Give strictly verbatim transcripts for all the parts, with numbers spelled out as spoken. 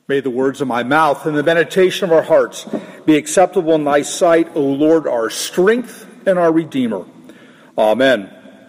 May the words of my mouth and the meditation of our hearts be acceptable in thy sight, O Lord, our strength and our Redeemer. Amen.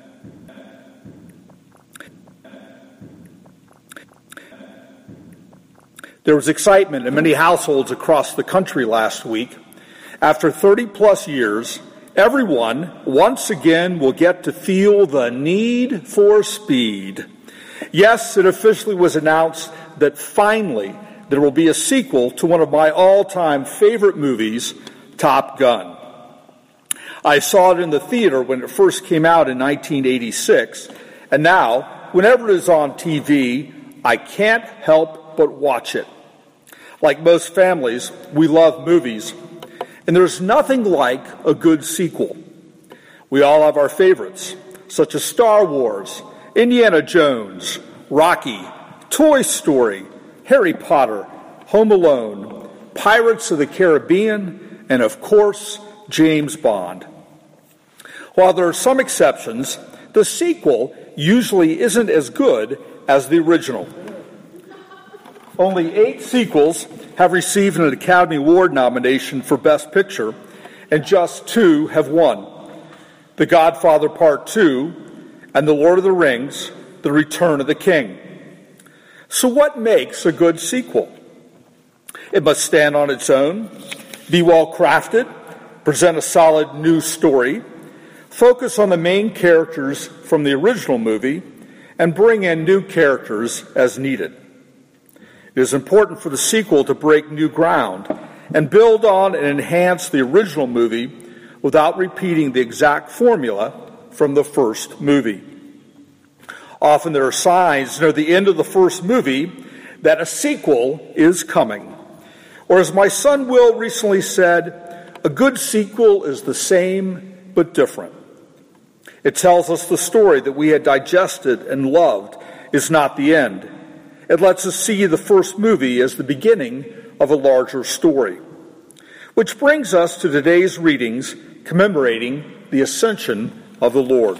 There was excitement in many households across the country last week. After thirty plus years, everyone once again will get to feel the need for speed. Yes, it officially was announced that finally there will be a sequel to one of my all-time favorite movies, Top Gun. I saw it in the theater when it first came out in nineteen eighty-six, and now, whenever it is on T V, I can't help but watch it. Like most families, we love movies, and there's nothing like a good sequel. We all have our favorites, such as Star Wars, Indiana Jones, Rocky, Toy Story, Harry Potter, Home Alone, Pirates of the Caribbean, and of course, James Bond. While there are some exceptions, the sequel usually isn't as good as the original. Only eight sequels have received an Academy Award nomination for Best Picture, and just two have won: The Godfather Part two and The Lord of the Rings, The Return of the King. So what makes a good sequel? It must stand on its own, be well crafted, present a solid new story, focus on the main characters from the original movie, and bring in new characters as needed. It is important for the sequel to break new ground and build on and enhance the original movie without repeating the exact formula from the first movie. Often there are signs near the end of the first movie that a sequel is coming. Or as my son Will recently said, a good sequel is the same but different. It tells us the story that we had digested and loved is not the end. It lets us see the first movie as the beginning of a larger story. Which brings us to today's readings commemorating the Ascension of the Lord.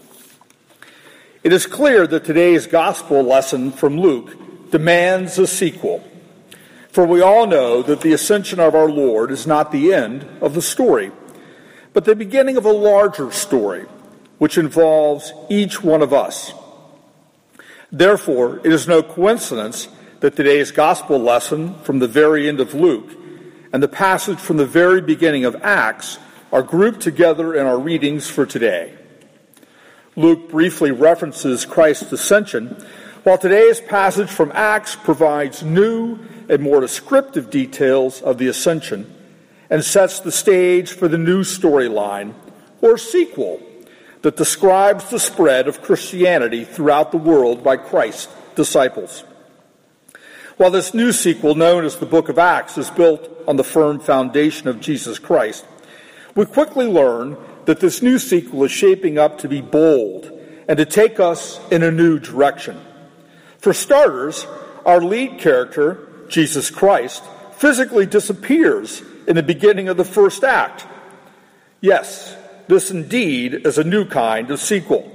It is clear that today's gospel lesson from Luke demands a sequel. For we all know that the ascension of our Lord is not the end of the story, but the beginning of a larger story, which involves each one of us. Therefore, it is no coincidence that today's gospel lesson from the very end of Luke and the passage from the very beginning of Acts are grouped together in our readings for today. Luke briefly references Christ's ascension, while today's passage from Acts provides new and more descriptive details of the ascension and sets the stage for the new storyline, or sequel, that describes the spread of Christianity throughout the world by Christ's disciples. While this new sequel, known as the Book of Acts, is built on the firm foundation of Jesus Christ, we quickly learn that this new sequel is shaping up to be bold and to take us in a new direction. For starters, our lead character, Jesus Christ, physically disappears in the beginning of the first act. Yes, this indeed is a new kind of sequel.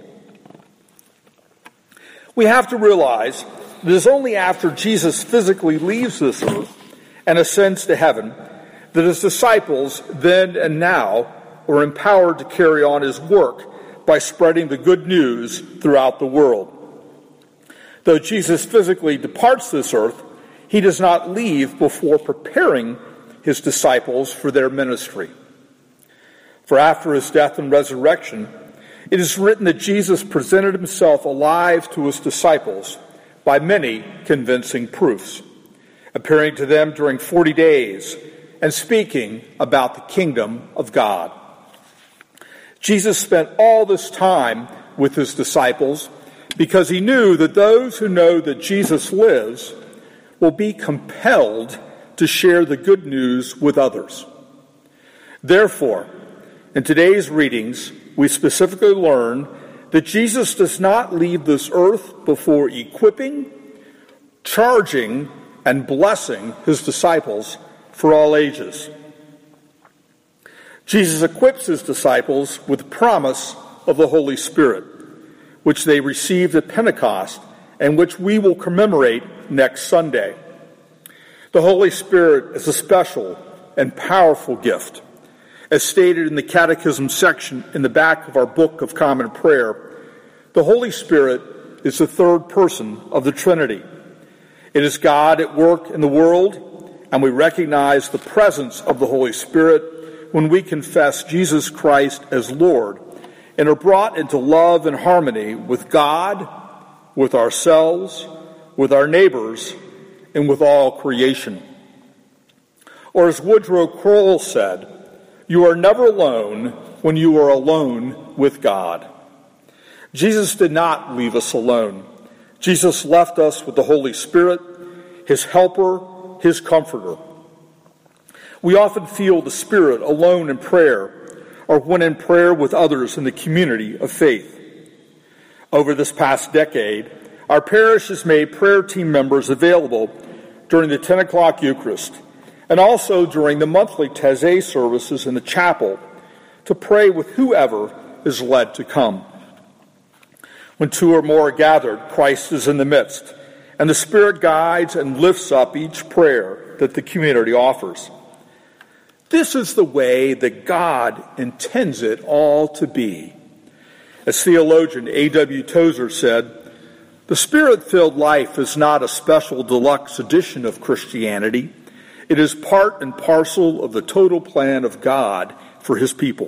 We have to realize that it is only after Jesus physically leaves this earth and ascends to heaven that his disciples then and now are empowered to carry on his work by spreading the good news throughout the world. Though Jesus physically departs this earth, he does not leave before preparing his disciples for their ministry. For after his death and resurrection, it is written that Jesus presented himself alive to his disciples by many convincing proofs, appearing to them during forty days and speaking about the kingdom of God. Jesus spent all this time with his disciples because he knew that those who know that Jesus lives will be compelled to share the good news with others. Therefore, in today's readings, we specifically learn that Jesus does not leave this earth before equipping, charging, and blessing his disciples for all ages. Jesus equips his disciples with the promise of the Holy Spirit, which they received at Pentecost and which we will commemorate next Sunday. The Holy Spirit is a special and powerful gift. As stated in the Catechism section in the back of our Book of Common Prayer, the Holy Spirit is the third person of the Trinity. It is God at work in the world, and we recognize the presence of the Holy Spirit when we confess Jesus Christ as Lord and are brought into love and harmony with God, with ourselves, with our neighbors, and with all creation. Or as Woodrow Kroll said, "You are never alone when you are alone with God." Jesus did not leave us alone. Jesus left us with the Holy Spirit, his helper, his comforter. We often feel the Spirit alone in prayer or when in prayer with others in the community of faith. Over this past decade, our parish has made prayer team members available during the ten o'clock Eucharist and also during the monthly Taizé services in the chapel to pray with whoever is led to come. When two or more are gathered, Christ is in the midst, and the Spirit guides and lifts up each prayer that the community offers. This is the way that God intends it all to be. As theologian A W Tozer said, the Spirit-filled life is not a special deluxe edition of Christianity. It is part and parcel of the total plan of God for his people.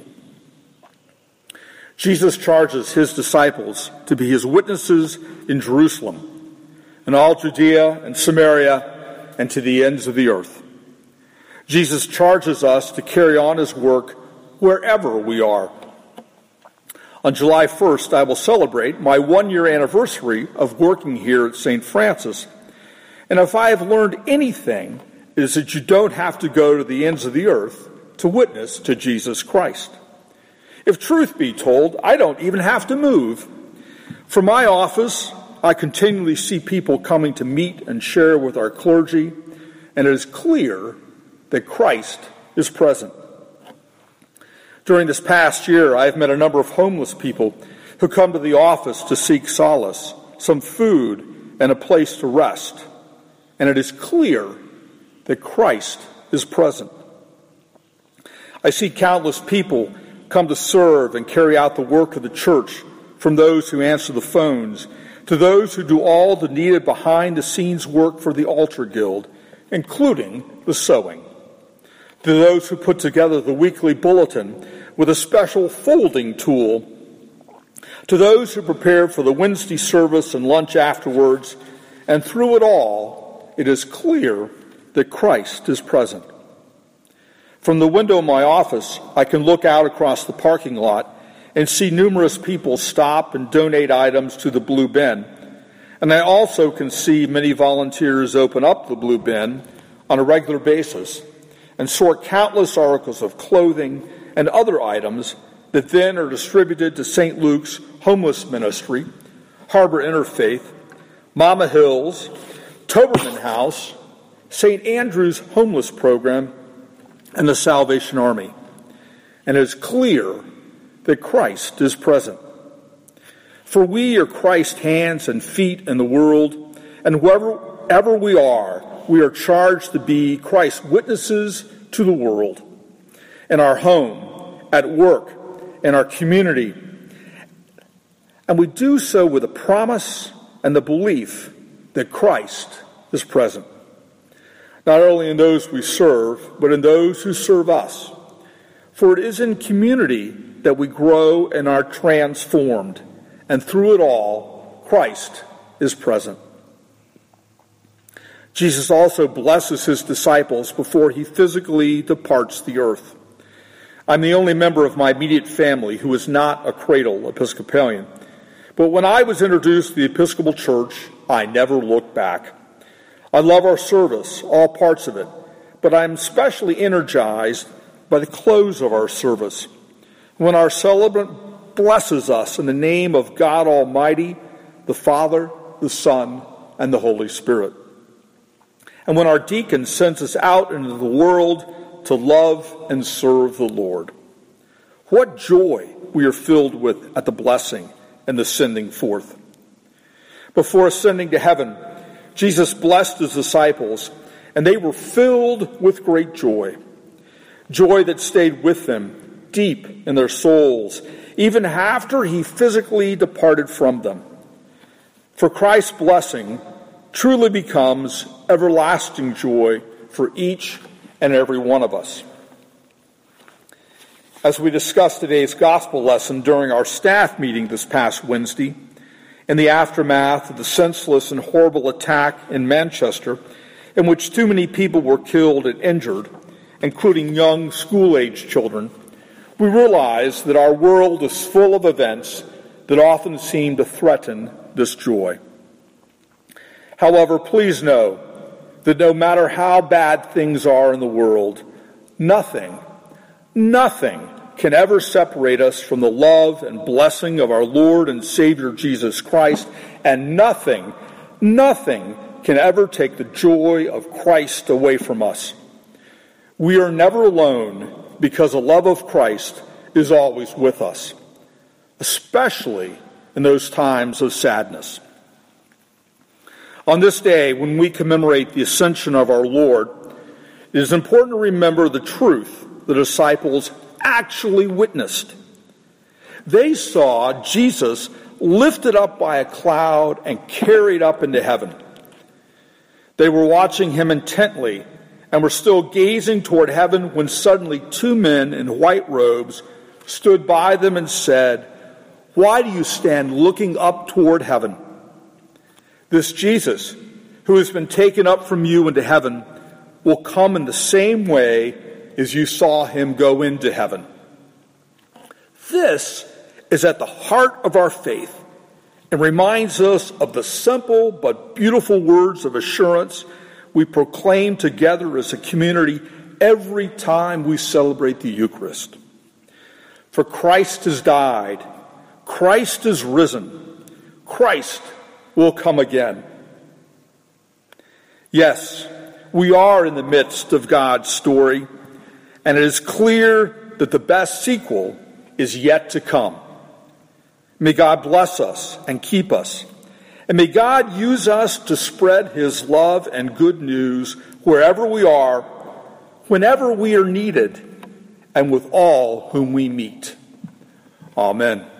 Jesus charges his disciples to be his witnesses in Jerusalem, in all Judea and Samaria, and to the ends of the earth. Jesus charges us to carry on his work wherever we are. On July first, I will celebrate my one-year anniversary of working here at Saint Francis. And if I have learned anything, it is that you don't have to go to the ends of the earth to witness to Jesus Christ. If truth be told, I don't even have to move. From my office, I continually see people coming to meet and share with our clergy, and it is clear that Christ is present. During this past year, I have met a number of homeless people who come to the office to seek solace, some food, and a place to rest. And it is clear that Christ is present. I see countless people come to serve and carry out the work of the church, from those who answer the phones to those who do all the needed behind-the-scenes work for the Altar Guild, including the sewing, to those who put together the weekly bulletin with a special folding tool, to those who prepare for the Wednesday service and lunch afterwards, and through it all, it is clear that Christ is present. From the window of my office, I can look out across the parking lot and see numerous people stop and donate items to the blue bin. And I also can see many volunteers open up the blue bin on a regular basis and sort countless articles of clothing and other items that then are distributed to Saint Luke's Homeless Ministry, Harbor Interfaith, Mama Hills, Toberman House, Saint Andrew's Homeless Program, and the Salvation Army. And it is clear that Christ is present. For we are Christ's hands and feet in the world, and wherever we are, we are charged to be Christ's witnesses to the world, in our home, at work, in our community. And we do so with a promise and the belief that Christ is present, not only in those we serve, but in those who serve us. For it is in community that we grow and are transformed, and through it all, Christ is present. Jesus also blesses his disciples before he physically departs the earth. I'm the only member of my immediate family who is not a cradle Episcopalian. But when I was introduced to the Episcopal Church, I never looked back. I love our service, all parts of it, but I'm especially energized by the close of our service, when our celebrant blesses us in the name of God Almighty, the Father, the Son, and the Holy Spirit. And when our deacon sends us out into the world to love and serve the Lord. What joy we are filled with at the blessing and the sending forth. Before ascending to heaven, Jesus blessed his disciples and they were filled with great joy. Joy that stayed with them deep in their souls, even after he physically departed from them. For Christ's blessing truly becomes everlasting joy for each and every one of us. As we discussed today's gospel lesson during our staff meeting this past Wednesday, in the aftermath of the senseless and horrible attack in Manchester, in which too many people were killed and injured, including young school-age children, we realize that our world is full of events that often seem to threaten this joy. However, please know that no matter how bad things are in the world, nothing, nothing can ever separate us from the love and blessing of our Lord and Savior Jesus Christ, and nothing, nothing can ever take the joy of Christ away from us. We are never alone because the love of Christ is always with us, especially in those times of sadness. On this day, when we commemorate the ascension of our Lord, it is important to remember the truth the disciples actually witnessed. They saw Jesus lifted up by a cloud and carried up into heaven. They were watching him intently and were still gazing toward heaven when suddenly two men in white robes stood by them and said, "Why do you stand looking up toward heaven? This Jesus, who has been taken up from you into heaven, will come in the same way as you saw him go into heaven." This is at the heart of our faith and reminds us of the simple but beautiful words of assurance we proclaim together as a community every time we celebrate the Eucharist. For Christ has died, Christ is risen, Christ will come again. Yes, we are in the midst of God's story, and it is clear that the best sequel is yet to come. May God bless us and keep us, and may God use us to spread his love and good news wherever we are, whenever we are needed, and with all whom we meet. Amen.